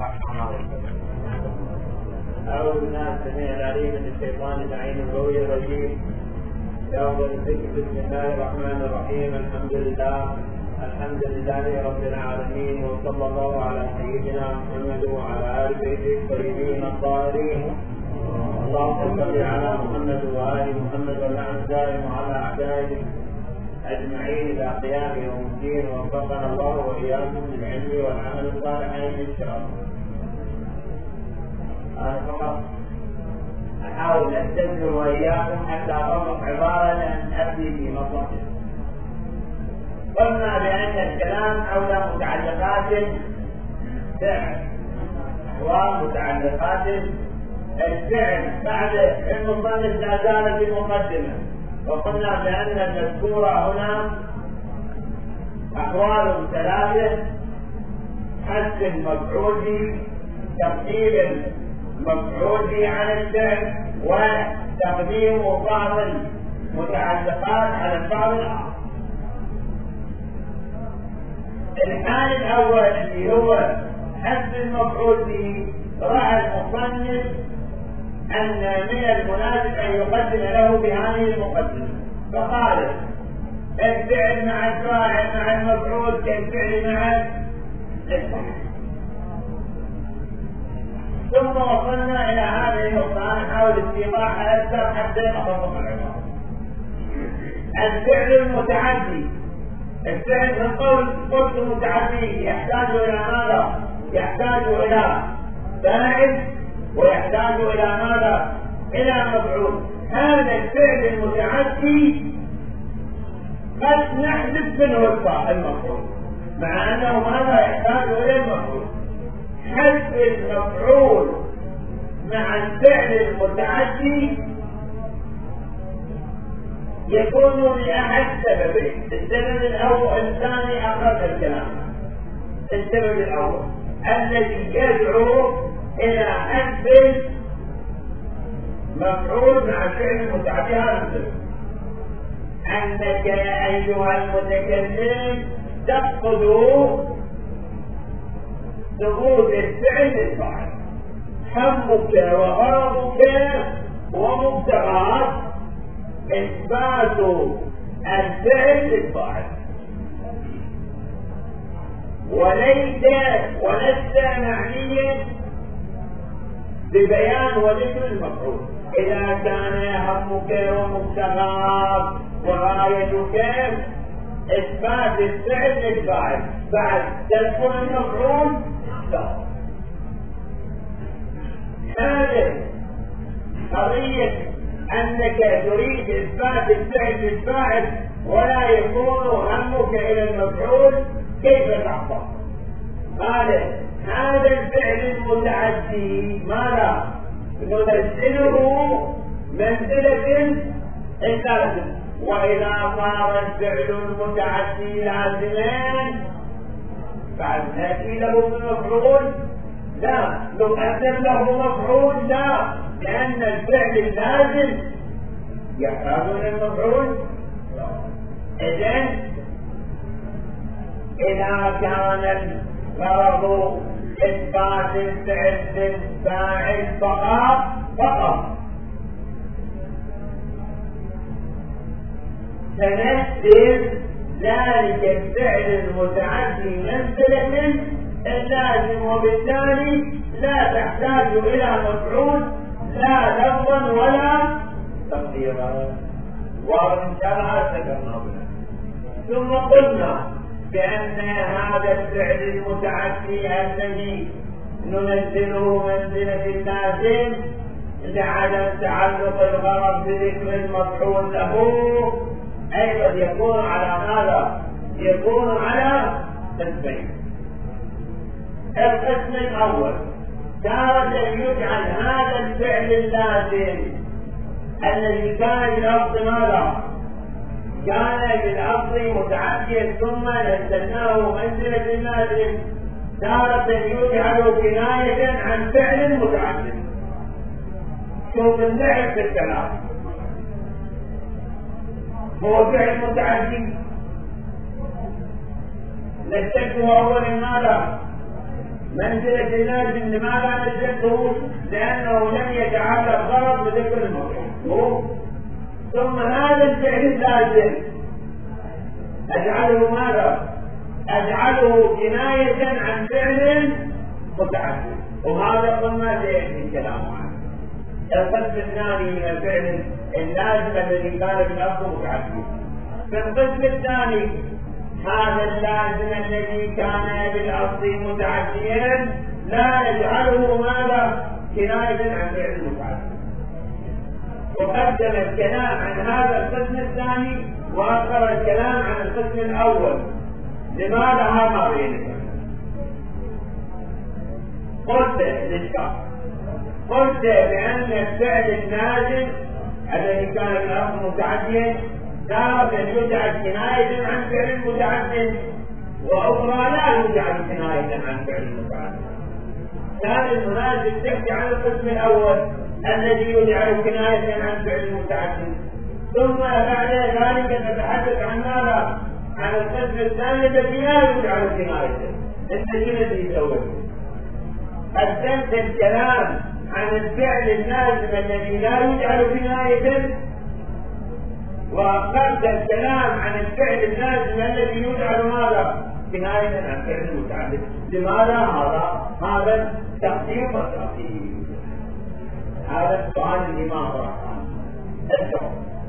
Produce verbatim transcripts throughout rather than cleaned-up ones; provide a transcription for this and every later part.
أعوذ بالله السميع العليم من الشيطان اللعين الغوي الرجيم. يوم الذكر بسم الله الرحمن الرحيم. الحمد لله الحمد لله رب العالمين، وصلى الله على سيدنا محمد وعلى آل بيته الطيبين الطاهرين. اللهم صل على محمد وآل محمد واللعن دائم على أعدائهم أجمعين إلى قيام يوم الدين، ووفقنا الله وإياكم للعلم والعمل الصالحين إن شاء الله. أنا فقط أحاول أستدل وإياكم حتى أطبق عبارة لأن أبدي في مصلحة. قلنا بأن الكلام حول متعلقات الفعل ومتعلقات الفعل بعد المصنف لا زال في المقدمة، وقلنا بأن المذكورة هنا أحوال ثلاثة: حث المفعول، تقديم المفعول على الفعل، وتقديم بعض المتعلقات على البعض الآخر. الحال الأول اللي هو حث المفعول به، رأى المصنف أن من المناسب أن يقدم له بهذه المقدمة، فقال الفعل مع الفاعل مع المفعول كالفعل مع الفاعل. ثم وصلنا إلى هذه النقطة، نحاول استيضاحها أكثر حتى نطبق العبارة. الفعل المتعدي، الفعل في القول قلت متعدي يحتاج إلى ماذا؟ يحتاج إلى فاعل ويحتاج إلى ماذا؟ إلى مفعول. هذا الفعل المتعدي قد نحذف منه المفعول، مع أنه ماذا يحتاج إلى المفعول. حذف المفعول مع الفعل المتعدي يكون لأحد سببين. السبب الأول الثاني أقرب الكلام. السبب الأول الذي يدعو إلى حذف مفعول مع الفعل المتعدي، هذا السبب أنك يا أيها المتكلم تفقد ثبوت الفعل للفاعل. همك وغرضك ومبتغاك إثبات الفعل للفاعل، وليس ولست معنيا ببيان وذكر المفعول. إذا كان همك ومبتغاك وغايتك إثبات الفعل للفاعل، بعد تذكر المفعول لا. هذه قضية أنك تريد إثبات الفعل للفاعل ولا يكون همك إلى المفعول، كيف تحصل؟ قال هذا الفعل المتعدي ماذا؟ ننزله منزلة اللازم، وإذا صار الفعل المتعدي لازما بعد نأتي له بالمفعول؟ لا. نقدم له مفعول؟ لا، لأن الفعل اللازم يحتاج إلى المفعول. إذن إذا كان الغرض إثبات الفعل للفاعل فقط فقط تنزل ذلك الفعل المتعدي منزلة اللازم، وبالتالي لا تحتاج إلى مفعول لا لفظا ولا تقديرا. وإن شاء الله ذكرنا بنا. ثم قلنا بأن هذا الفعل المتعدي الذي ننزله منزلة اللازم لعدم تعلق الغرض بذكر المفعول له أيضا يكون على ماذا؟ يكون على قسمين. القسم الأول تارة يجعل هذا الفعل اللازم الذي كان بالأصل ماذا؟ كان بالأصل متعديا ثم نزلناه منزلة اللازم، تارة يجعل كناية عن فعل متعدد. شوف اللعب في الكلام، هو فعل متعدي نزلته أولا ماذا؟ منزلة اللازم لماذا نزلته؟ لأنه لم يتعلق غرض بذكر المفعول. ثم هذا الفعل اللازم أجعله ماذا؟ أجعله كناية عن فعل متعدد، وهذا قلنا سيأتي الكلام عنه. القسم الثاني من الفعل اللازم الذي كان بالأصل متعدد. في القسم الثاني هذا اللازم الذي كان بالأصل متعديا لا نجعله ماذا؟ كناية عن فعل متعدد. وقدم الكلام عن هذا القسم الثاني وأخر الكلام عن القسم الأول. لماذا هذا بينك؟ قلت للشخص قلت بأن الفعل اللازم الذي كان بالأصل متعديا تارة يجعل كناية عن فعل متعدد وأخرى لا يجعل كناية عن فعل متعدد. كان المناسب تحكي عن القسم الأول الذي يجعل كناية عن فعل متعدد، ثم بعد ذلك نتحدث عن ماذا؟ عن القسم الثاني الذي لا يجعل كناية. الذي يسوي قدمت الكلام عن الفعل اللازم الذي لا يجعل كناية، وأخذت الكلام عن الفعل اللازم الذي يجعل ماذا؟ كناية عن فعل متعدد. لماذا هذا؟ هذا تقديم وتأخير. هذا السؤال الإمام رحمه الله.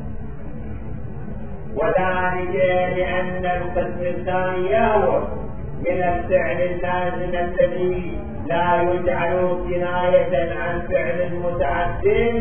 وذلك لأن القسم الثاني يهوى من الفعل اللازم الذي لا يجعل كناية عن فعل متعدد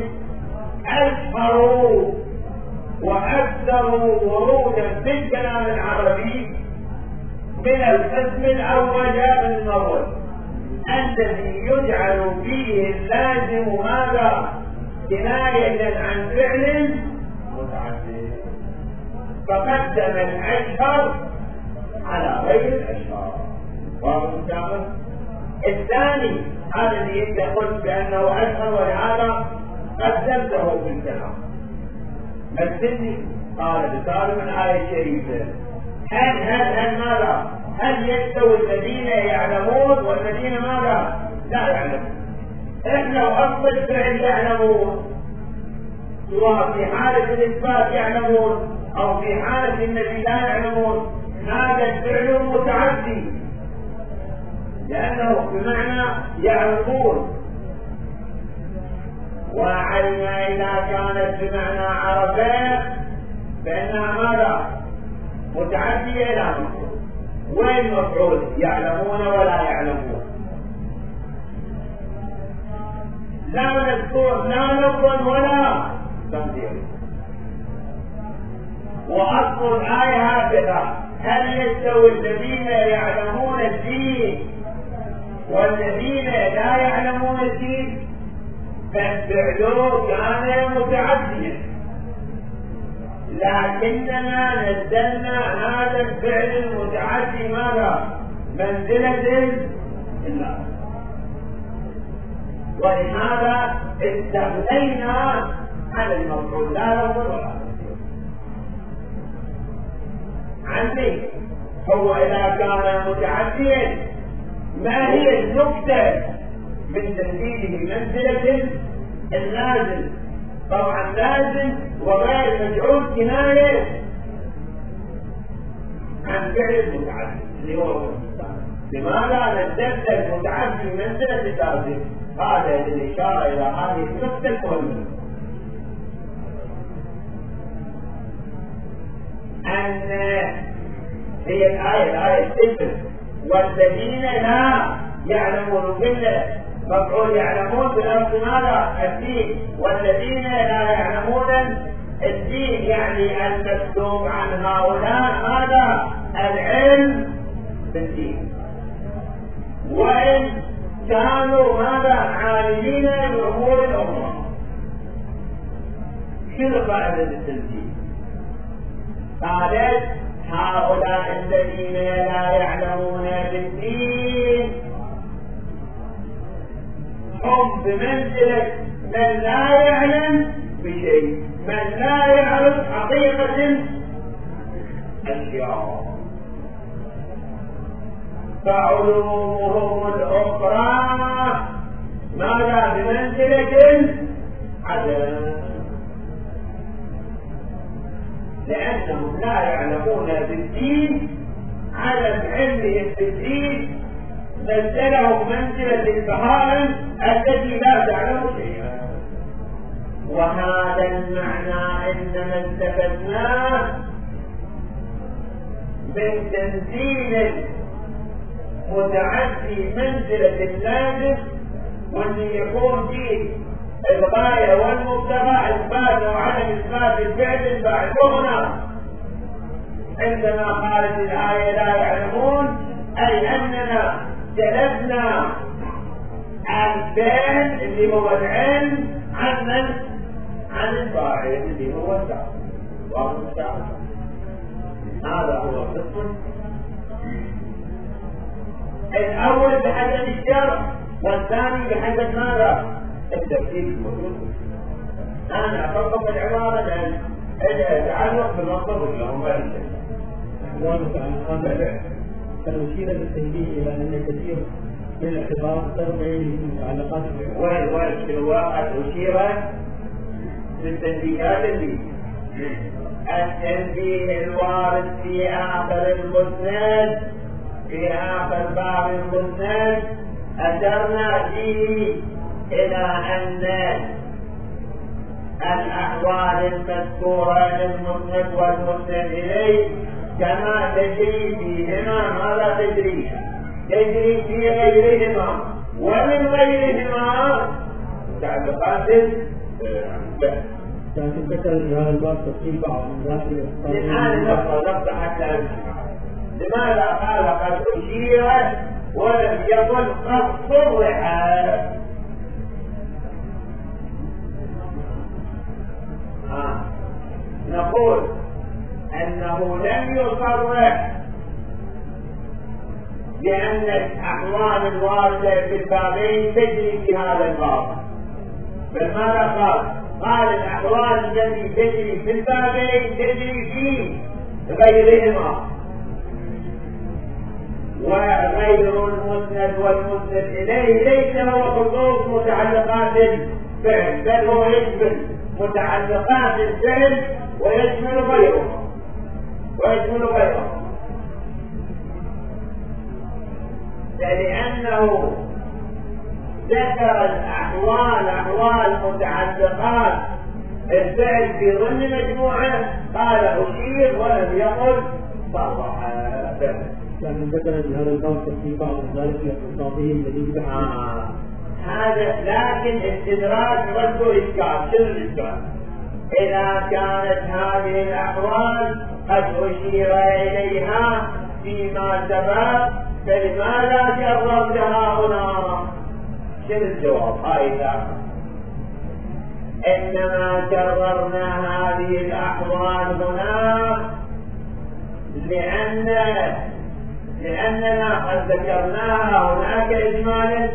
أشهر وأكثر ورودا في الكلام العربي من القسم الأول الأول الذي يجعل فيه اللازم ماذا؟ كناية عن فعل متعدد. فقدم الأشهر على غير الأشهر. ومستقبل الثاني هذا اللي انت قلت بأنه أشهر ولهذا قدمته في الكلام. مثلني قال بسالم الآية الشريفة هل هل هل ماذا؟ هل يستوي الذين يعلمون والذين ماذا؟ لا يعلمون. احنا وأصل الفعل يعلمون، سواء في حالة الإثبات يعلمون أو في حالة الذي لا يعلمون، هذا الفعل متعدي لأنه بمعنى يعرفون. وعلم إذا كانت بمعنى عرفات فإنها ماذا؟ متعدية إلى مفعول. وين مفعول؟ يعلمون ولا يعلمون. لا نذكر لا نفرا ولا تنظير. وأصل الآية هكذا هل يستوي الذين يعلمون الدين والذين لا يعلمون الدين؟ فالفعل كان متعديا، لكننا نزلنا هذا الفعل المتعدي ماذا؟ منزلة الله. ولهذا استغنينا عن المفعول لا نفر ولا عني. هو إذا كان متعديا ما هي النكتة من تنزيله منزلة اللازم؟ طبعا لازم وغير مجعول كناية عن فعل المتعدي اللي هو المستعد. لماذا نزلت المتعدي منزلة اللازم؟ هذا الإشارة إلى هذه النكتة المهمة، أن هي الآية الآية الستة والذين لا يعلمون بالله مفعول يعلمون بالأرض ماذا؟ الدين. والذين لا يعلمون الدين يعني المكتوب عن هؤلاء هذا العلم بالدين، وإن كانوا ماذا؟ عالمين بأمور الأمة. شنو فائدة التنزيل؟ قالت هؤلاء الذين لا يعلمون بالدين هم بمنزلة من لا يعلم بشيء، من لا يعرف حقيقة الشيء. فعلومهم الأخرى ماذا بمنزلة عدم، لأنهم لا يعلمون بالدين، عدم علمهم بالدين نزلهم منزلة البهائم التي لا تعلم شيئا. وهذا المعنى إنما استفدناه من تنزيل متعدي منزلة اللازم، واللي يكون فيه الغاية والمبتغى إثبات وعدم إثبات الفعل الفاعل. هنا عندما قالت الآية لا يعلمون، أي أننا جلبنا الفعل اللي هو العلم عن من؟ عن الفاعل اللي هو الفاعل. هذا هو القسم الأول بحسب الشرع، والثاني بحسب ماذا؟ الترتيب الموجود. أنا أفضل العبارة لأن تعلق بالمصدر واللهم هذا فنشير بالتنبيه إلى أن كثير من الاعتبار ترجع لمتعلقات وين وين في الواقع أشير بالتنبيهات اللي التنبيه الوارد في آخر المسند، في آخر باب المسند أشرنا فيه إلى أن الأحوال المذكورة للمسند والمسند إليه كما تجري فيهما ماذا تجري؟ تجري في غيرهما، ومن غيرهما متعلقات لكن ذكر في هذا الباب تفصيل بعض من ذلك. الآن نبقى نبقى حتى نسمع لماذا قال قد أشيرت ولم يقل قد صرحت؟ آه. نقول أنه لم يصرح بأن الأحوال الواردة في البابين تجري في هذا الباب، بل ماذا قال؟ قال الأحوال التي تجري في البابين تجري في غيرهما، وغير المسند والمسند إليه ليس هو خصوص متعلقات الفعل، بل هو يشمل متعلقات الفعل ويشمل غيره ويشمل غيره لأنه ذكر الأحوال أحوال متعلقات الفعل في ضمن مجموعة، قال أشير ولم يقل صرح. لكن ذكر في هذا الباب تفصيل بعض ذلك الاختصاصي الذي آه. هذا لكن استدراج رد إشكال. شنو الإشكال؟ إذا كانت هذه الأحوال قد أشير إليها فيما سبق فلماذا جربتها هنا؟ شنو الجواب؟ هذا إنما جربنا هذه الأحوال هنا لأن لأننا قد ذكرناها هناك إجمالا،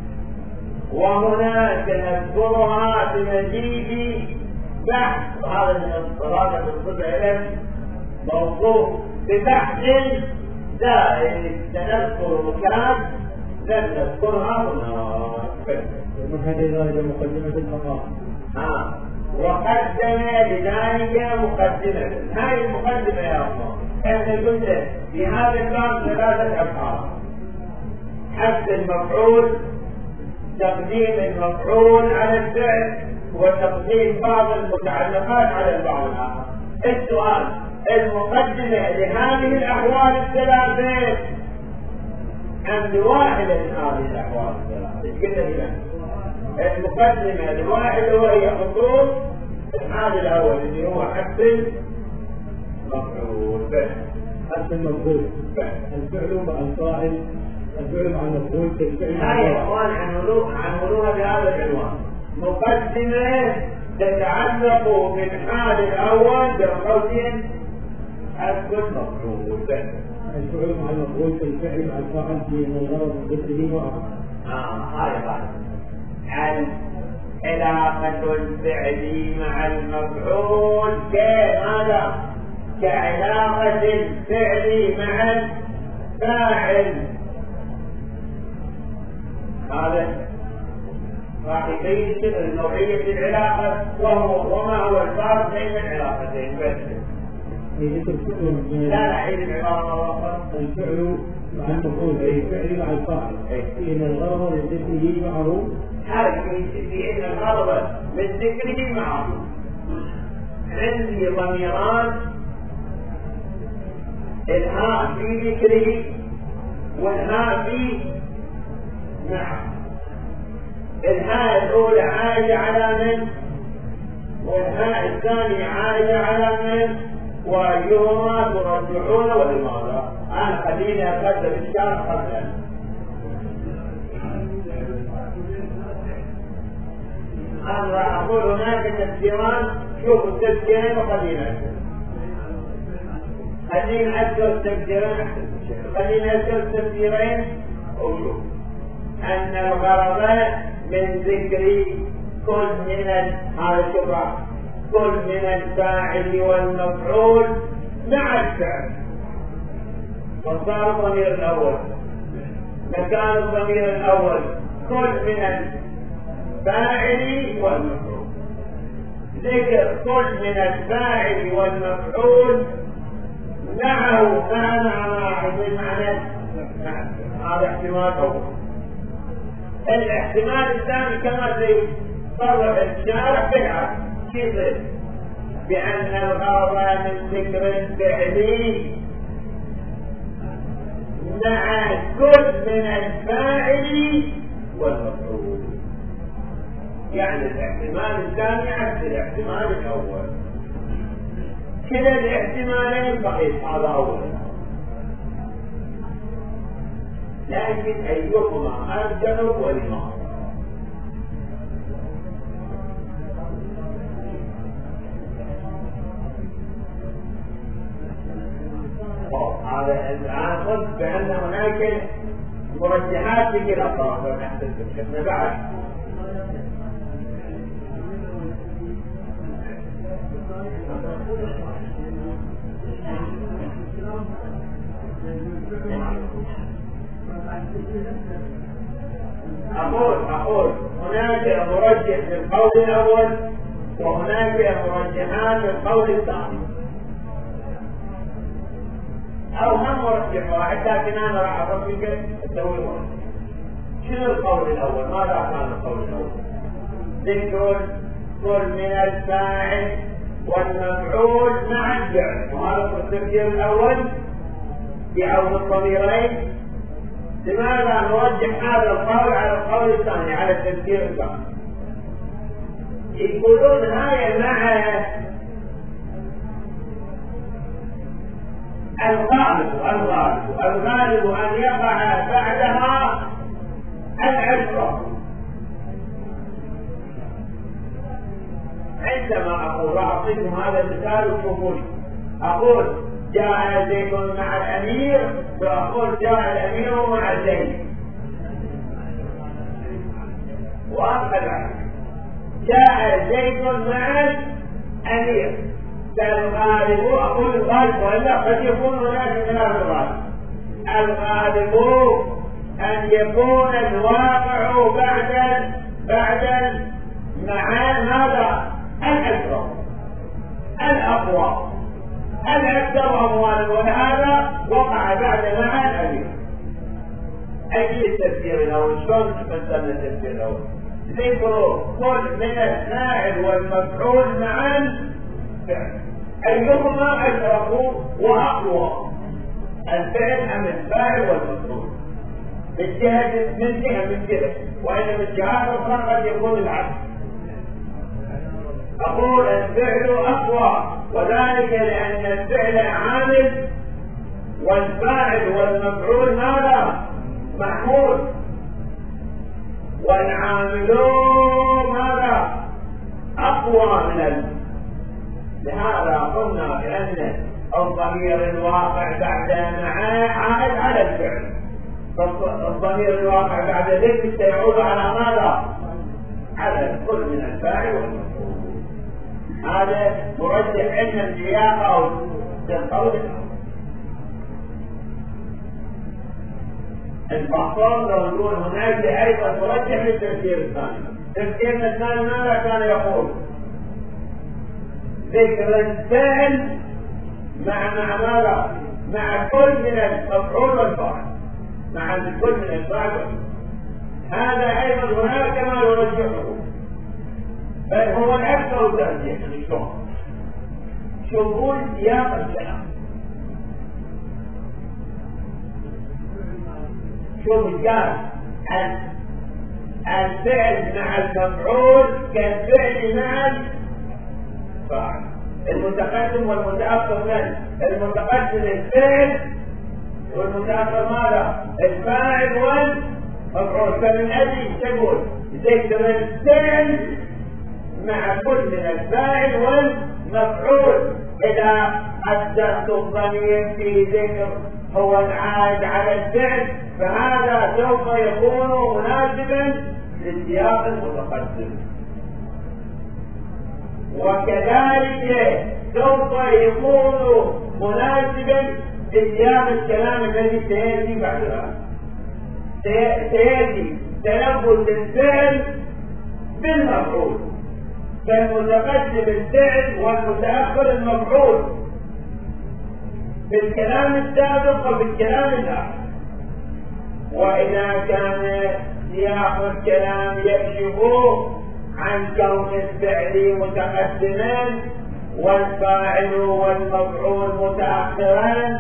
وهنا سنذكرها بمزيد بحث. هذا من الصلاة بالصفة إلى موقوف ببحث زائد سنذكر مكان لم نذكرها هنا. ومن هذه ذلك مقدمة الفقهاء. آه. وقدم لذلك مقدمة. هذه المقدمة يا الله احنا قلنا في هذا الباب ثلاثة أبحاث: حث المفعول، تقديم المفعول على الفعل، وتقديم بعض المتعلقات على البعض الآخر. السؤال: المقدمة لهذه الأحوال الثلاثة أم لواحدة من هذه الأحوال الثلاثة؟ قلنا هنا المقدمة لواحدة وهي خصوص هذا الأول اللي هو حث المفعول. حث المفعول الفعل مع الفاعل، الفعل مع المفعول كالفعل. هاي يا اخوان عنونوها بهذا العنوان: مقدمة تتعلق بالحال الأول بقوله حث المفعول. الفعل مع المفعول كالفعل مع الفاعل في الغرض من ذكره وآخر. اه هاي بعد علاقة الفعل مع المفعول كماذا؟ كعلاقة الفعل مع الفاعل هذا راح يبين نوعية العلاقة وهو وما هو الفرق بين العلاقتين بس. لا لا عيد العبارة الفعل مع المفعول أي الفعل مع الفاعل إن الغرض من ذكره معروف هذا في إن الغرض من ذكره معروف. عندي ضميران الهاء في ذكره والهاء في معه. الهاء الأولى عائدة على من والهاء الثانية عائدة على من وأيهما ترجعون ولماذا؟ أنا خليني أقدم الشرح قبلا. أنا راح أقول هناك تفسيران. شوفوا التفسيرين وخلينا خلينا أذكر التفسيرين خلينا أذكر التفسيرين وشوف أن الغرض من ذكر كل من هذا الشرع كل من الفاعل والمفعول مع الفعل. وصار الضمير الأول مكان الضمير الأول كل من الفاعل والمفعول. ذكر كل من الفاعل والمفعول معه معنى واحد بمعنى هذا احتمال أول. الاحتمال الثاني كما سيصرف الشارع بالعكس كيف بأن الغرض من ذكر الفعل مع كل من الفاعل والمفعول. يعني الاحتمال الثاني عكس الاحتمال الأول. كلا الاحتمالين صحيح هذا أولا لكن أيهما أرجح ولماذا؟ هذا الآن قلت بأن هناك مرجحات في كلا الطرف ونحن الفكرة بعد أقول أقول هناك مرجح في القول الأول وهناك مرجحات في القول الثاني أو هم مرجح واحد لكن أنا راح أفكر أسوي واحد. شنو القول الأول؟ ماذا كان القول الأول؟ ذكر كل من الفاعل والمفعول مع الفعل وهذا التفسير الأول بعون الضميرين. لماذا نرجح هذا القول على القول الثاني على التفسير الثاني؟ يقولون هاي مع الغالب الغالب الغالب أن يقع بعدها العشرة. عندما أقول أعطيكم هذا المثال وشوفوني أقول جاء زيد مع الأمير فأقول جاء الأمير مع زيد وأخذ جاء زيد مع الأمير فالغالب أقول الغالب وإلا قد يكون هناك خلاف الغالب. الغالب أن يكون الواقع بعد بعد مع هذا الأكثر الأقوى الأكثر أموالا وهذا وقع بعد مع الأمير. أجل التفسير الأول شلون تفسرنا التفسير الأول؟ ذكر كل من الفاعل والمفعول معا أيهما أشرف وأقوى الفعل أم الفاعل والمفعول من جهة من جهة من جهة وإن من جهات أخرى قد يكون العكس. أقول الفعل أقوى وذلك لأن الفعل عامل والفاعل والمفعول ماذا؟ محمول والعاملون ماذا؟ أقوى من الفعل. لهذا قلنا بأن الضمير الواقع بعد معاه عائد على الفعل. فالضمير الواقع بعد ذلك سيعود على ماذا؟ على كل من الفاعل والمفعول. هذا مرجح أن السياق أو القول البعضهم لو نقول هناك أيضا مرجح للتفسير الثاني. التفسير الثاني ماذا كان يقول؟ ذكر الفعل مع مع ماذا؟ مع كل من المفعول والفاعل، مع كل من الفاعل والفاعل. هذا أيضا هناك ما يرجحه، بل هو الأكثر ترجيحا. شلون؟ شوفوا سياق الكلام، شوف قال الفعل مع المفعول كالفعل مع الفاعل، المتقدم والمتأخر منه، المتقدم الفعل والمتأخر ماذا؟ الفاعل والمفعول. فمن أجل تقول ذكر الفعل مع كل من الفاعل والمفعول إذا أدت الضمير في ذكر هو العائد على الفعل، فهذا سوف يكون مناسبا للسياق المتقدم، وكذلك سوف يكون مناسبا لسياق الكلام الذي سيأتي بعدها. سيأتي تلبس الفعل بالمفعول، فالمتقدم الفعل والمتأخر المفعول بالكلام السابق وبالكلام الآخر. وإذا كان سياق الكلام يكشف عن كون الفعل متقدما والفاعل والمفعول متأخرا،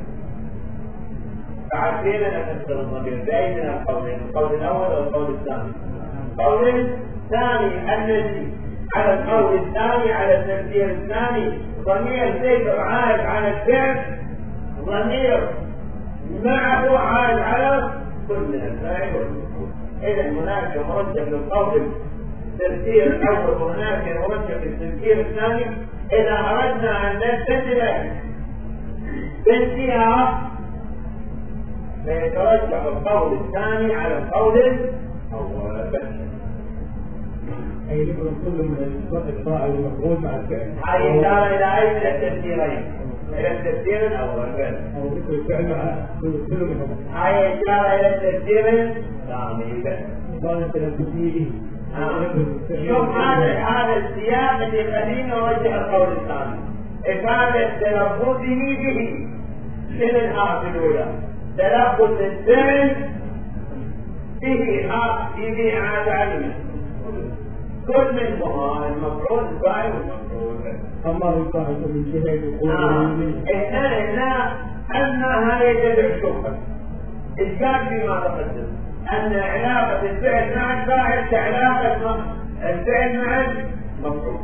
فعارفين أن نفسر الضمير بأي من القولين، القول الأول أو القول الثاني؟ القول الثاني الذي على القول الثاني على التفسير الثاني ضمير ذكر عائد على الفعل، ضمير معه عائد على كل من الفاعل والمفعول. إذا هناك مرجح للقول التفسير الأول وهناك مرجح للتفسير الثاني. إذا أردنا أن نستدل بالسياق فيترجح القول الثاني على القول الأول بس. أي يذكر كل من الفاعل والمفعول مع الفعل. هذه إشارة إلى أي من التفسيرين؟ إلى التفسير الأول بس. أو ذكر الفعل مع كل منهم. هذه إشارة إلى التفسير الثاني بس. قال تلبسيه. شوف هذا هذا السياق اللي يخلينا نوجه القول الثاني. إفادة تلبسه به من الآية الأولى. تلبس الفعل به به عاد علمه. كل منهما المفعول الفاعل والمفعول. أما الفاعل من جهة يقول إحنا هنا أنها يجب الشبهة. إشكال فيما تقدم أن علاقة الفعل مع الفاعل كعلاقة الفعل مع المفعول.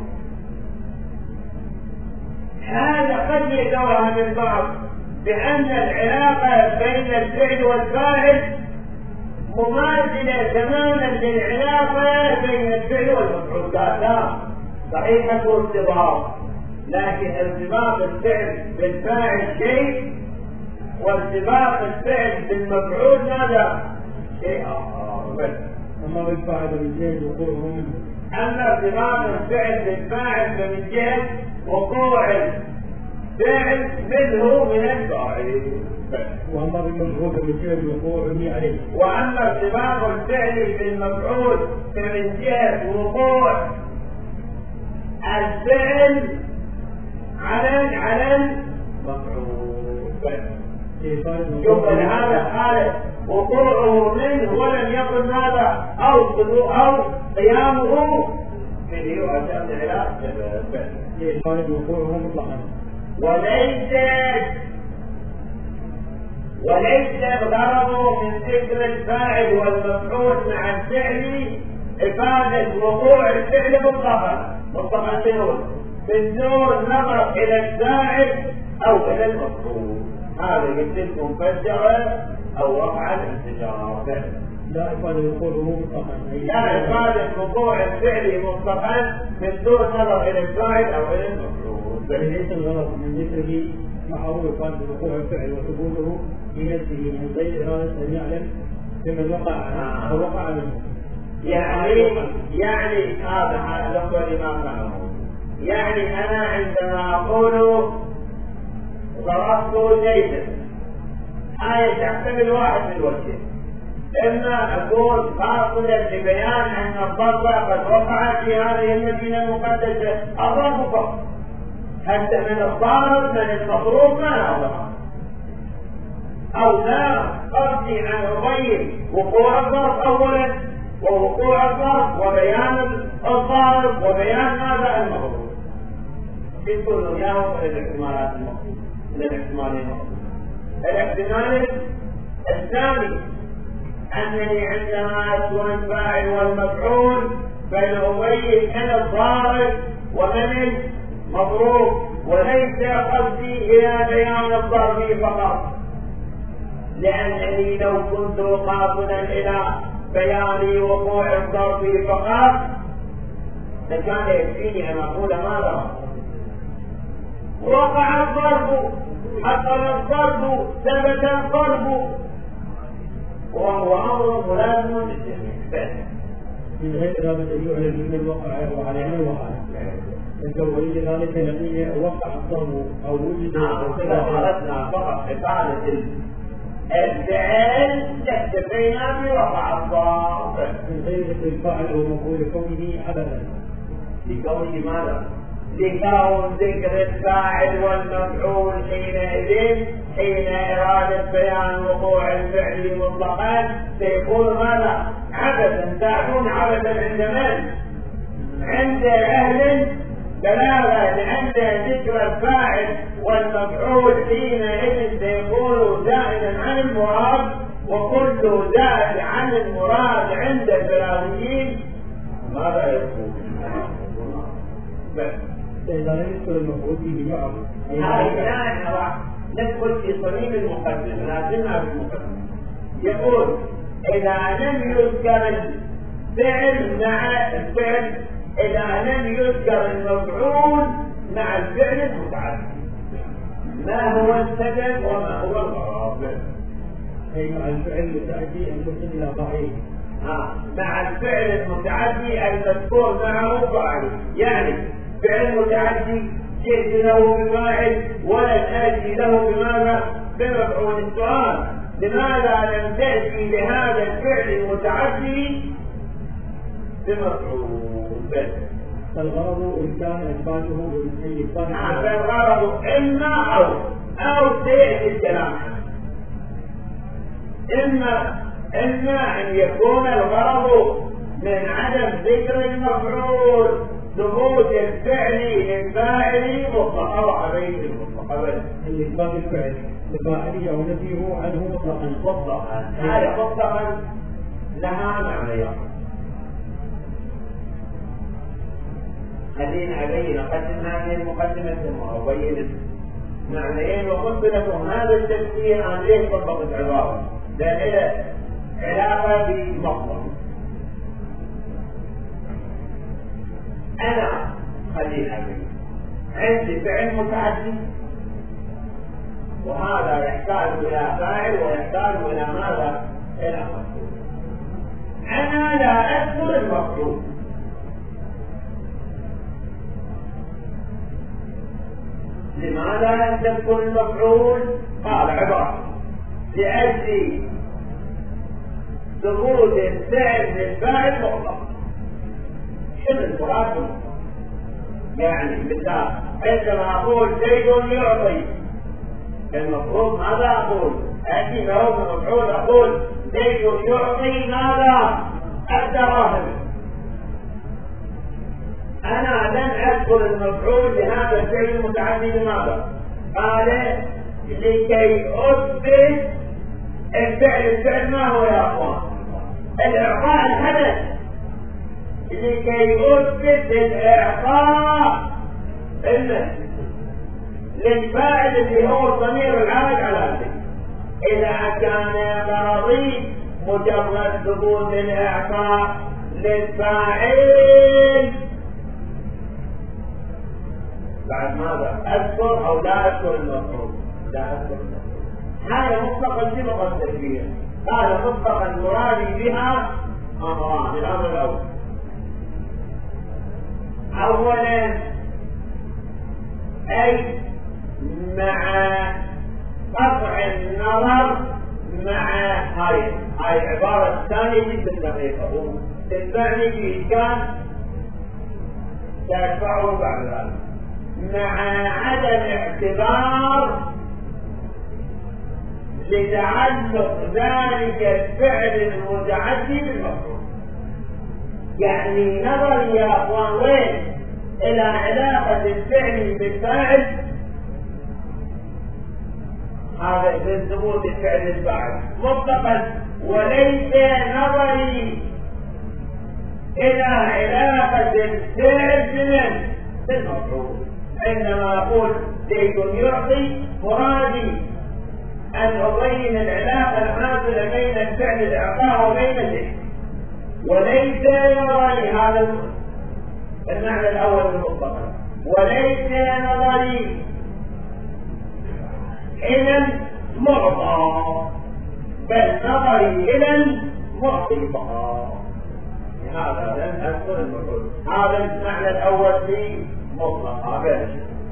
هذا قد يتوهم البعض بأن العلاقة بين الفعل والفاعل مماثلة تماما للعلاقة بين الفعل والمفعول. لا، صحيحة ارتباط، لكن ارتباط الفعل بالفاعل شيء وارتباط الفعل بالمفعول ماذا؟ شيء آخر. أما الفاعل من جهة وقوعه، أما ارتباط الفعل بالفاعل فمن جهة وقوع الفعل منه من الفاعل. وأما المفعول من جهة وقوعه عليه. وأما ارتباط الفعل بالمفعول فمن جهة وقوع الفعل على على المفعول. شوف هذا قال وقوعه منه ولم يكن ماذا أو أو قيامه منه عشان العلاقة. قال وقوعه مطلقا. وليس وليس الغرض من ذكر الفاعل والمفعول مع الفعل إفادة وقوع الفعل مطلقا مطلقا بدون نظر إلى الفاعل أو إلى المفعول. هذا قلت لكم فجر أو وقع الانفجار. لا إفادة وقوعه مطلقا. لا إفادة وقوع الفعل مطلقا بدون نظر إلى الفاعل أو إلى المفعول. ليس الغرض من ذكره معروف إفادة وقوع الفعل وثبوته في نفسه من غير إرادة أن يعلم بمن وقع أو وقع منه. يعني يعني هذا هذا هو الإمام معه. يعني أنا عندما أقول ضربت زيدا آية تحتمل واحد من وجهين. إما أكون قاصدا لبيان أن الضربة قد وقعت في هذه المدينة المقدسة الضرب فقط، حتى من الضارب من المضروب ما أضرب، أو لا قصدي أن أبين وقوع الضرب أولا ووقوع الضرب وبيان الضارب وبيان ماذا المضروب. يكون ياهم الاحتمالات المقصودة الاحتمالين المقصودة. الاحتمال الثاني أنني عندما أكون الفاعل والمفعول فلأبين من الضارب ومن المضروب، وليس قصدي إلى بيان الضرب فقط، لأنني لو كنت قاصدا إلى بيان وقوع الضرب فقط لكان يكفيني أن أقول ماذا؟ وقع الضرب، حصل الضرب، ثبت الضرب، وهو أمر ملازم للجميع من غير إرادة أن يعلن من الوقع وعلى من وقع. لكن ولد ذلك نقول وقع الضرب أو وجد أردنا فقط إفادة الفعل اكتفينا بوقع الضرب من غير ذكر الفاعل أو مفعول كونه عبثا. لكونه ماذا؟ لكون ذكر الفاعل والمفعول حينئذ حين إرادة بيان وقوع الفعل مطلقا سيكون ماذا؟ عبثا. تعرفون عبثا عند من؟ عند أهل بلاغة، عند ذكر الفاعل والمفعول حينئذ سيكون زائدا عن المراد، وكل زائد عن المراد عند البلاغيين ماذا يكون؟ إذا لم يذكر المفعول به معه. هذه ندخل في صميم المقدمة، لازمها في المقدمة. يقول إذا لم يذكر الفعل مع الفعل، إذا لم يذكر المفعول مع الفعل المتعدي، ما هو السبب وما هو الغرض؟ أي مع الفعل المتعدي أن تصل إلى فاعل. آه. مع الفعل المتعدي المذكور معه فاعل، يعني فعل متعدي جئت له بفاعل ولن آتي له بماذا؟ بمفعول. السؤال لماذا لم تأتي لهذا الفعل المتعدي بمفعول؟ فالغرض إن كان إثباته بالإثبات. فالغرض إما أو أو سيأتي الكلام، إما إما أن يكون الغرض من عدم ذكر المفعول ثبوت الفعل للفاعل مطلقا عليه المطلقا، الإثبات الفعل لفاعله أو نفيه عنه مطلقا. مطلقا هذا مطلقا لها معنيان. خلينا أبين أقدم هذه المقدمة ثم أبين معنيين ومثلتهم. هذا التفسير عن ليه طبقت العبارة لأن له علاقة بمطلق. أنا خلينا أبين عندي فعل متعدي وهذا يحتاج إلى فاعل ويحتاج إلى ماذا؟ إلى مفعول. أنا لا أذكر المفعول، لماذا لم تذكر المفعول؟ قال عبارة لأجل ثبوت الفعل للفاعل مطلق. شنو المراد بالمطلق؟ يعني مثال عندما أقول زيد يعطي، المفروض ماذا أقول؟ أتي له بمفعول أقول زيد يعطي ماذا؟ الدراهم. أنا لن أذكر المفعول لهذا الفعل المتعدي. لماذا؟ قال لكي أثبت الفعل. الفعل ما هو يا أخوان؟ الإعطاء الحدث. لكي أثبت الإعطاء للفاعل اللي هو الضمير العائد على ذلك. إذا كان غرضي مجرد ثبوت الإعطاء للفاعل بعد ماذا؟ أذكر أو لا أذكر المفعول؟ لا أذكر المفعول. هذا مطلقا سبق التكبير. هذا مطلقا المراد بها أمران. الأمر الأول أولا أي مع قطع النظر مع هاي هاي عبارة تدفعني في إشكال تدفعه بعد ذلك مع عدم اعتبار لتعلق ذلك الفعل المتعدي بالمفعول. يعني نظر يا اخوان وين الى علاقة الفعل بالفاعل، هذا من ثبوت الفعل الفاعل مطلقا، وليس نظري الى علاقة الفعل بالمفعول. عندما اقول زيد يعطي مرادي أن أبين العلاقة الحاصلة بين الفعل الإعطاء وبين الاسم، وليس نظري هذا المعنى الأول المطلق، وليس نظري إلى المعطى، بل نظري إلى المعطي فقط. هذا لن أذكر المفعول، هذا المعنى الأول في مطلق. هذا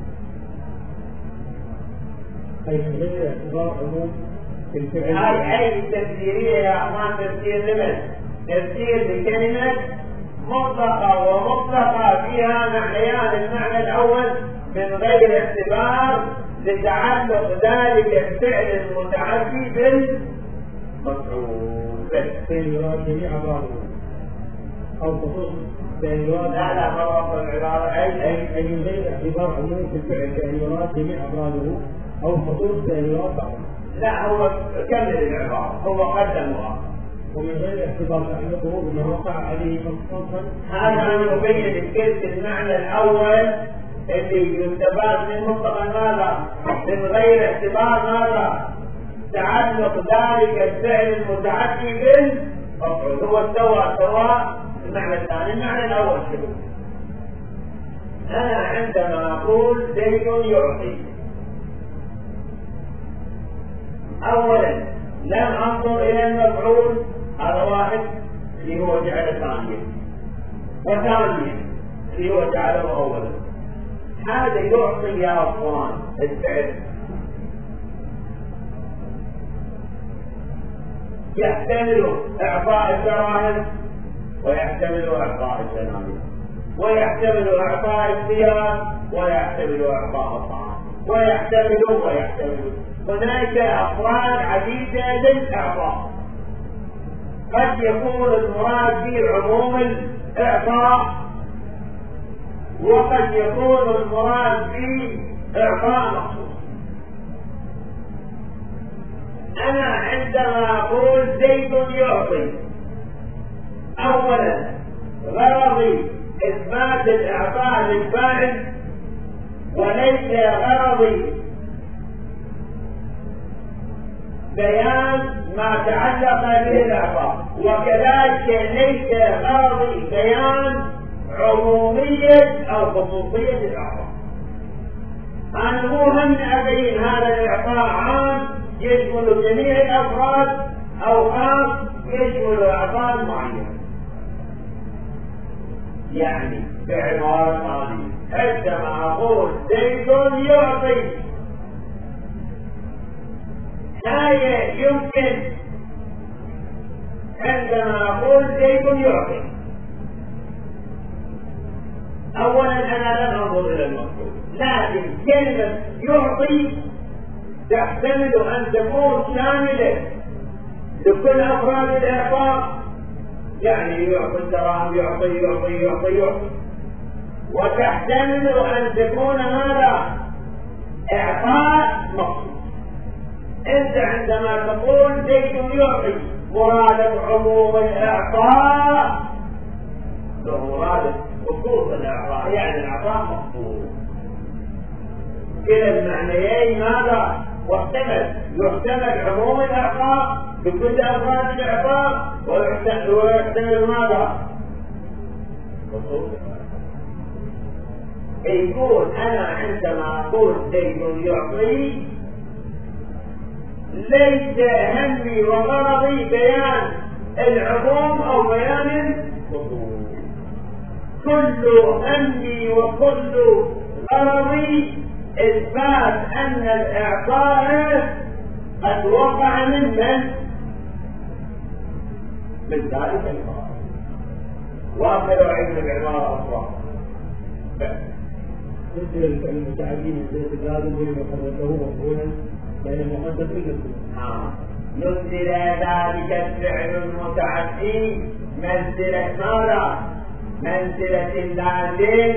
أي من غير اعتبار عموم الفعل. هاي أي تفسيرية يا أخوان، تفسير لمن؟ تفسير بكلمة مطلقة ومطلقة فيها معنيان. المعنى الأول من غير اعتبار لتعلق ذلك الفعل المتعدي بالمفعول. بين يراد جميع أفراده أو خصوص بين يراد. لا لا فرق العبارة أي أي أي من غير اعتبار عموم في الفعل بين يراد جميع أفراده أو خصوص بين يراد بعض. لا هو كمل العبارة، هو قدمها. ومن غير اعتبار تعلقه بما وقع عليه خصوصا. هذا يبين الكلمة المعنى الأول اللي يستفاد من مطلق ماذا؟ من غير اعتبار ماذا؟ تعلق ذلك الفعل المتعدي بالمفعول. هو سواء سواء. المعنى الثاني، المعنى الأول شنو؟ أنا عندما أقول زيد يعطي، أولا لم أنظر إلى المفعول، هذا واحد اللي هو جعل ثانيا، وثانيا اللي هو جعله أولا. هذا يعطي يا أخوان الفعل يحتمل إعطاء الدراهم ويحتمل إعطاء الدنانير، ويحتمل إعطاء الثياب ويحتمل إعطاء الطعام، ويحتمل ويحتمل. هناك أفراد عديدة للإعطاء. قد يكون المراد به عموم الإعطاء، وقد يكون المراد به إعطاء مخصوص. أنا عندما أقول زيد يعطي، أولا غرضي إثبات الإعطاء للفاعل، وليس غرضي بيان ما تعلق به الإعطاء، وكذلك ليس غرضي بيان عمومية أو خصوصية الإعطاء. أنا مو هم أبين هذا الإعطاء عام يشمل جميع الأفراد أو خاص يشمل أعطاء معين. يعني بعبارة ثانية، عندما أقول زيد يعطي، هذا يمكن عندما أقول زيد يعطي، أولا أنا لم أنظر إلى المفعول، لكن كلمة يعطي تحتمل أن تكون شاملة لكل أفراد الإعطاء، يعني يعطي الدراهم، يعطي يعطي يعطي يعطي، وتحتمل أن تكون ماذا؟ إعطاء مخصوص. أنت عندما تقول زيد يعطي، مرادك عموم الإعطاء، مرادك خصوص الإعطاء، يعني الإعطاء مخصوص. كلا المعنيين ماذا؟ واحتمل، يحتمل عموم الإعطاء بكل أفراد الإعطاء، ويحتمل ماذا؟ خصوص الإعطاء. يقول أنا عندما أقول زيد يعطي، ليس همي وغرضي بيان العموم أو بيان الخصوص. كل همي وكل غرضي إثبات أن الإعطاء قد وقع من من؟ من ذلك الفرد. واخر علم بعبارة أخرى. مثل الفعل المتعدي مثل لازم ويقدره مفعولا لأن المقدر في الاسم. آه. نزل ذلك الفعل المتعدي منزلة ماذا؟ منزلة اللازم.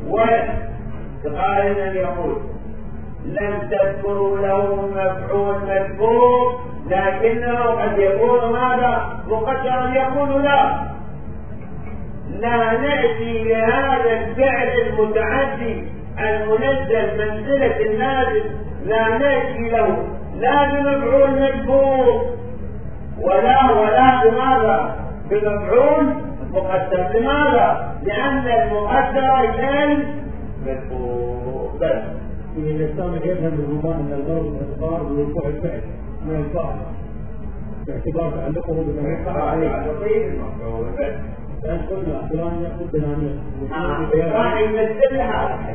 وقائلا يقول لم تذكروا له مفعول مذكور لكنه قد يكون ماذا؟ مقدرا يكون لا. لا نأتي لهذا الفعل المتعدي المنزل منزلة اللازم، لا نأتي له لا بمفعول مذكور ولا ولا بماذا؟ بمفعول مقدر. لماذا؟ لأن المقدر كان مذكور بس. في الإسلام يفهم بالرضا أن الضرب والإصرار بوقوع الفعل من الفاعل باعتبار تعلقه بما يقع عليه. المفعول بس. لأن كل أحيان يأخذ بنانية. راح يمثل هذا.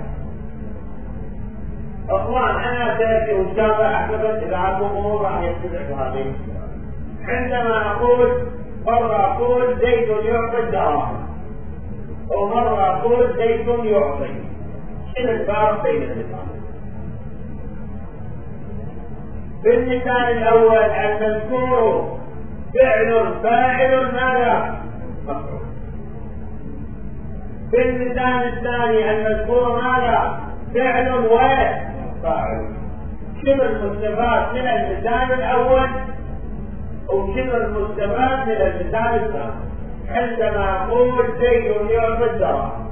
أخوان أنا سألت أستاذ أحمد إذا عندكم أمور راح يتبع هذه. عندما أقول مرة أقول زيد يعطي الدراهم ومرة أقول زيد يعطي، شنو الفارق بين الاثنين؟ في المثال الأول المذكور فعل فاعل ماذا؟ مفعول. في المثال الثاني المذكور ماذا؟ فعل وفاعل. شنو المستفاد من المثال الأول وشنو المستفاد من المثال الثاني؟ عندما أقول زيد يعطي الدراهم،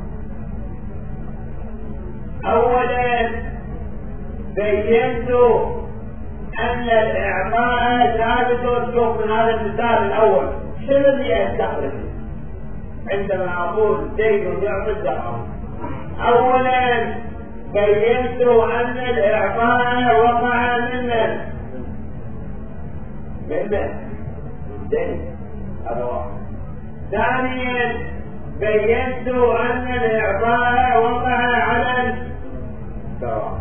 أولا بينت أن الإعطاء ثابت. شوف من هذا المثال الأول شنو اللي أستخرج عندما أقول زيد يعطي الدراهم؟ أولا بينت أن الإعطاء وقع من من؟ من من؟ زيد. هذا واحد. ثانيا بينت أن الإعطاء وقع على الدراهم.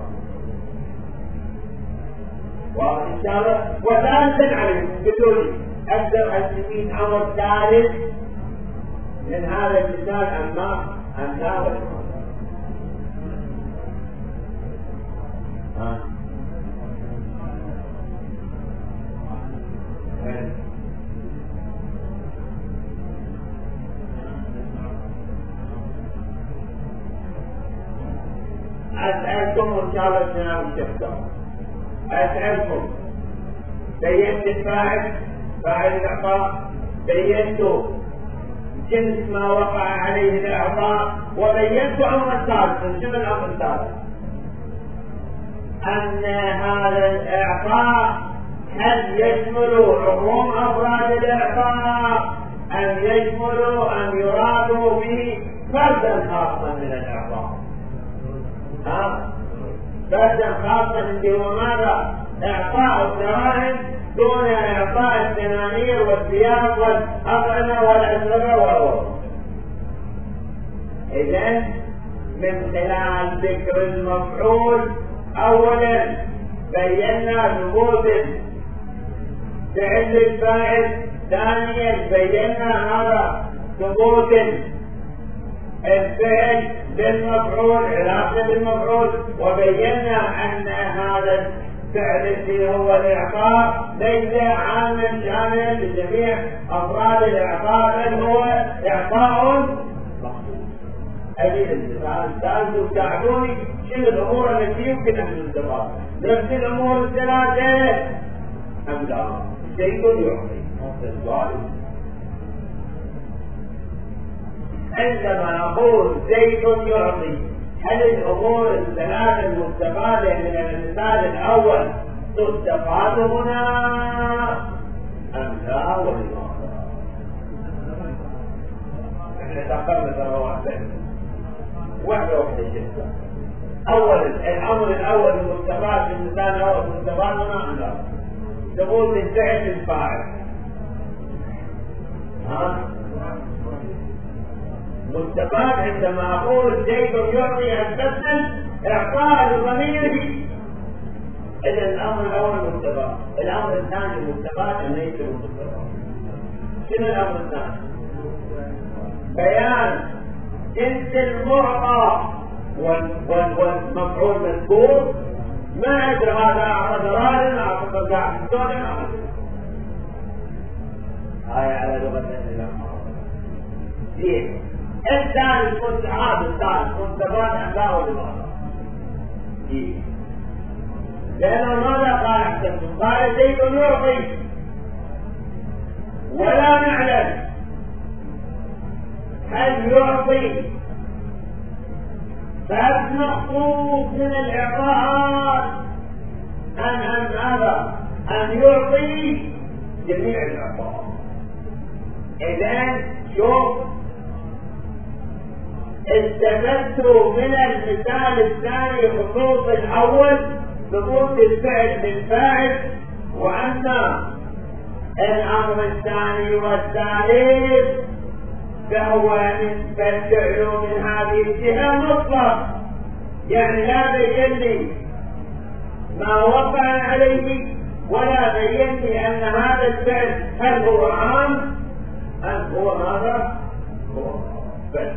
واضح إن شاء الله. وثالثا عليكم بدون أقدر أستفيد أمر ثالث من هذا المثال أم ما؟ أم لا ولا ما؟ ها؟ أسألكم إن شاء الله سنعم الشفتة. أسألكم بينت الفاعل فاعل الإعطاء، بينت جنس ما وقع عليه الإعطاء، وبينت أمر ثالثا. شنو الأمر الثالث؟ أن هذا الإعطاء هل يشمل عموم أفراد الإعطاء أم يشمل أم يراد به فردا خاصا من الإعطاء؟ ها؟ فردا خاصا اللي هو ماذا؟ إعطاء الدراهم دون إعطاء الدنانير والثياب والأطعمة والأسرة والوضع. إذن من خلال ذكر المفعول أولا بينا ثبوت فعل الفاعل، ثانيا بينا هذا ثبوت الفعل بالمفعول علاقة بالمفعول، وبينا أن هذا الفعل اللي هو الإعطاء ليس عامل شامل لجميع أفراد الإعطاء بل هو إعطاء مخصوص. أجل المثال الثالث وتعلموني شنو الأمور التي يمكن أن ننتبه نفس الأمور الثلاثة أم لا؟ زيد يعطي عندما أقول زيد يعطي هل الأمور الثلاثة المستفادة من المثال الأول تستفاد هنا أم لا ولا؟ احنا تقرنا ترى واحدة واحدة واحدة جدا. أولا الأمر الأول المستفاد من المثال الأول مستفاد هنا أم لا؟ ثبوت الفعل الفاعل. ها؟ مستفاد عندما أقول زيد يعطي أن إعطاء ضميره. إذا الأمر الأول مستفاد. الأمر الثاني مستفاد أن ليس مستفاد. شنو الأمر الثاني؟ بيان جنس المعطى والمفعول مذكور، ما أدري هذا أعطى درار أعطى مرجع في الدولة هاي على لغة الإسلام. الثاني كنت عاد الثاني كنت تبان لا ولا ماذا؟ لأنه ماذا قال أحسن؟ قال زيد يعطي ولا نعلم هل يعطي فهل مقصود من الإعطاءات أن أن هذا أن يعطي جميع الإعطاء. إذن شوف استفدت من المثال الثاني خصوص الأول ثبوت الفعل بالفاعل، وأن الأمر الثاني والثالث فهو الفعل من هذه الجهة مطلق، يعني لا بين لي ما وقع عليه ولا بين لي أن هذا الفعل هل هو عام أم هو ماذا؟ هو بس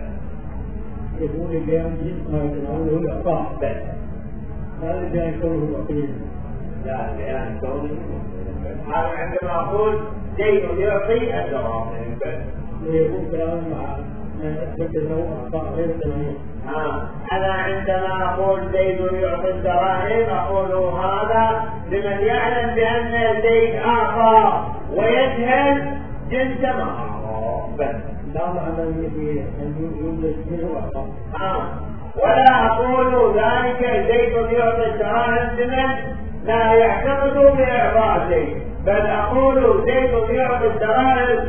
يقول البيان جنس ما يتناوله الإعطاء بس هذا البيان كونه الأقيم. لا البيان كونه هذا عندما أقول زيد يعطي الدراهم بس ويكون كلام مع من أثبت أنه أعطاء غير تناوله. أنا عندما أقول زيد يعطي الدراهم أقول هذا لمن يعلم بأن زيد أعطى ويجهل جنس ما أعطى بس لا معنى أن يوجد منه أعطاء. آه. ولا أقول ذلك زيد يعطي الدراهم لمن لا يعتقد بإعطاء زيد، بل أقول زيد يعطي الدراهم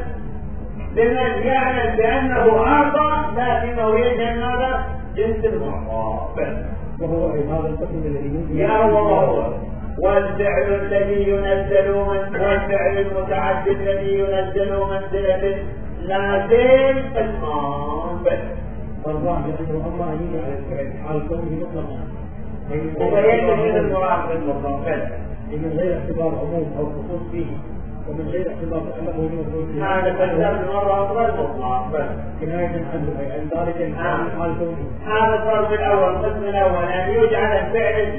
لمن يعلم بأنه أعطى لكنه يجهل ماذا؟ جنس المعطى بس. وهو هذا القسم الذي يمكن يا الله. والفعل الذي ينزل من والفعل المتعدي الذي ينزل منزلة لازم قسمان بس. والله لأنه الله يمين على الفعل على كونه مطلقا وبين من المراد بالمطلق بس من غير اعتبار عموم أو خصوص فيه، ومن غير اعتبار أنه يمكن هذا فسر مرة أفضل مطلق بس كناية عنه أي عن ذلك على كونه. هذا الضرب الأول القسم الأول أن يجعل الفعل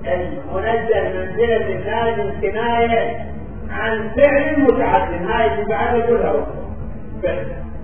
المنزل منزلة اللازم كناية عن فعل متعدد، هاي تبعها كلها بس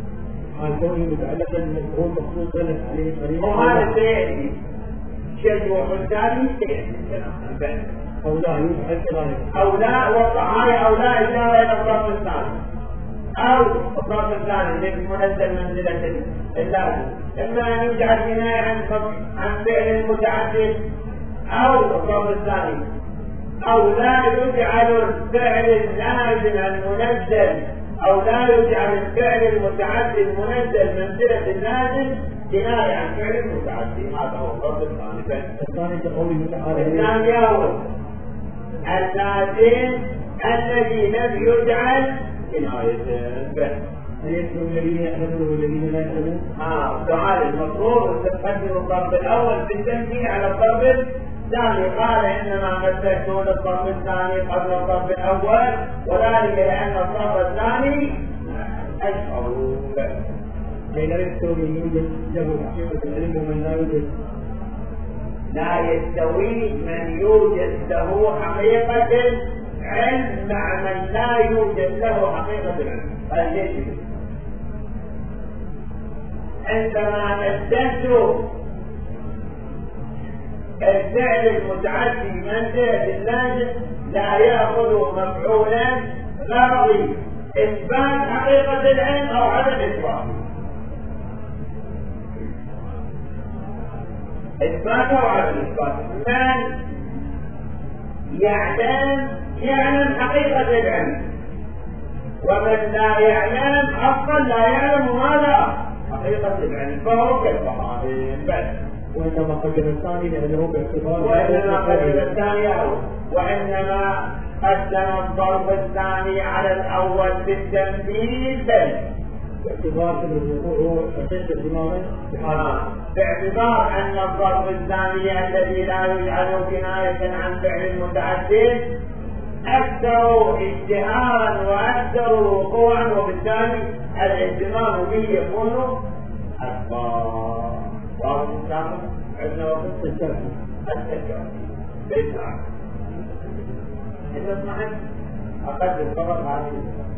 عن كونه متعلقا بالمفعول مخصوص له عليه طريقة. وهذا سيأتي شيء والثاني سيأتي بس أو لا يجعل كذلك أو لا وهاي أو لا إشارة إلى الضرب الثاني أو الضرب الثاني الذي منزل منزلة اللازم، إما أن يجعل كناية عن عن فعل متعدد أو الضرب الثاني أو لا يجعل الفعل اللازم المنزل أو لا يجعل الفعل المتعدي المنزل منزلة اللازم كناية عن فعل المتعدي. هذا هو الضرب الثاني. الثاني كقوله تعالى الثاني هو اللازم الذي لم يجعل كناية بس. يذكر الذين يعلمون والذين لا يعلمون. اه سؤال المطلوب تقدم الضرب الأول بالتنبيه على الضرب الثاني. قال إنما مسكتون الضرب الثاني قبل الضرب الأول، وذلك لأن الضرب الثاني أشهر لا يستوي من يوجد له حقيقة العلم ومن لا يوجد. لا يستوي من يوجد له حقيقة العلم مع من لا يوجد له حقيقة العلم. هل يجب عندما نستنتج الفعل المتعدي منزلة اللازم لا يأخذ مفعولا غرضي إثبات حقيقة العلم أو عدم إثبات إثبات أو عدم إثبات. من يعلم يعلم حقيقة العلم، ومن لا يعلم أصلا لا يعلم ماذا حقيقة العلم، فهو كالبهائم بس. وإنما قدم الثاني لأنه باعتبار وإنما قدم الثاني أول وإنما قدم الضرب الثاني على الأول بالتنبيه باعتبار أن الوقوع أشد اهتماما باعتبار أن الضرب الثاني الذي لا يجعل كناية عن فعل متعدد أكثر اشتهارا وأكثر وقوعا، وبالتالي الاهتمام به يكون التركي التكافي بالفعل. إذا اسمحت أقدم فقط هذه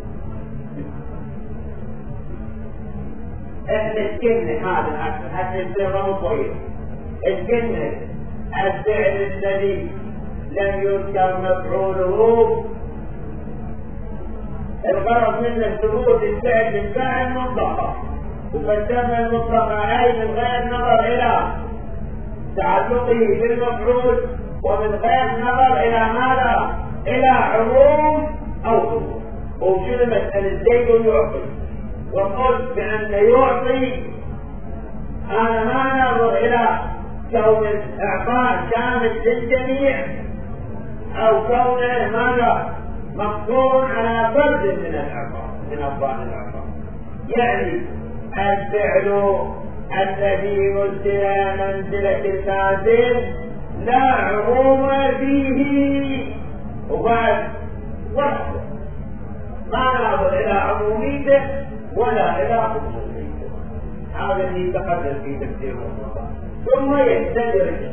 إحنا الكلمة هذا حتى يصير طويل. الكلمة الفعل الذي لم يذكر مفعوله الغرض منه ثبوت الفعل بالفاعل مطلقا، وقدمنا المطلقة أي من غير نظر إلى تعلقه بالمفعول ومن غير نظر إلى ماذا؟ إلى عموم أو ثبوت. وشنو مسألة زيد يعطي، وقلت بأن يعطي أنا ما ننظر إلى كون الإعطاء شامل للجميع أو كونه ماذا مقصور على فرد من الإعطاء من أفضل الإعطاء. يعني الفعل الذي نزل منزلة اللازم لا عموم فيه، وبعد وحده ما ننظر إلى عموميته ولا إلى خصوصيته. هذا اللي تقدم في تفسير المصطلح. ثم يستدرج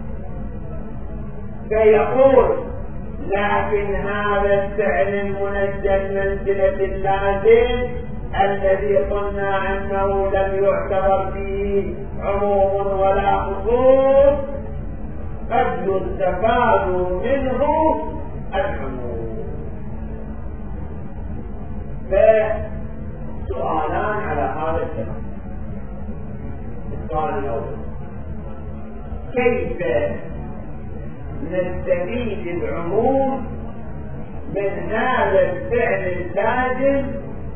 فيقول لكن هذا الفعل المنزل منزلة اللازم الذي قلنا أنه لم يعتبر فيه عموم ولا خصوص قد يستفاد منه العموم. فسؤالان على هذا الكلام. السؤال الأول: كيف نستفيد العموم من هذا الفعل اللازم،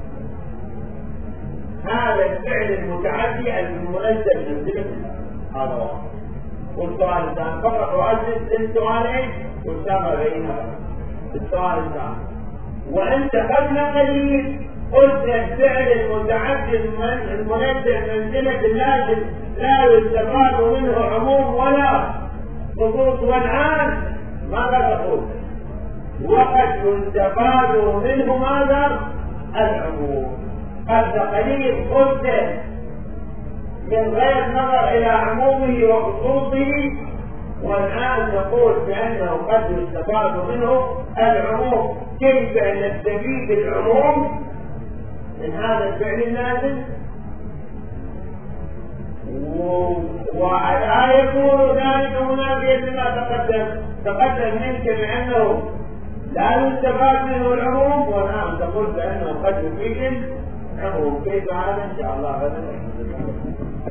هذا الفعل المتعدي المنزل منزلة هذا واحد. والسؤال الثاني فقط أعزز السؤالين والسابع بينهما. السؤال الثاني: وأنت قبل قليل قلت الفعل المتعدي المنزل منزلة اللازم لا يستفاد منه عموم ولا خصوص، والآن ماذا تقول؟ وقد يستفاد منه ماذا؟ العموم. قبل قليل قلت من غير نظر إلى عمومه وخصوصه، والآن نقول بأنه قد يستفاد منه العموم. كيف نستفيد العموم من هذا الفعل اللازم؟ ولا يكون ذلك منافيا لما تقدم تقدم منك بأنه لا يستفاد منه العموم، والآن تقول بأنه قد يفيد العموم. كيف هذا؟ إن شاء الله غدا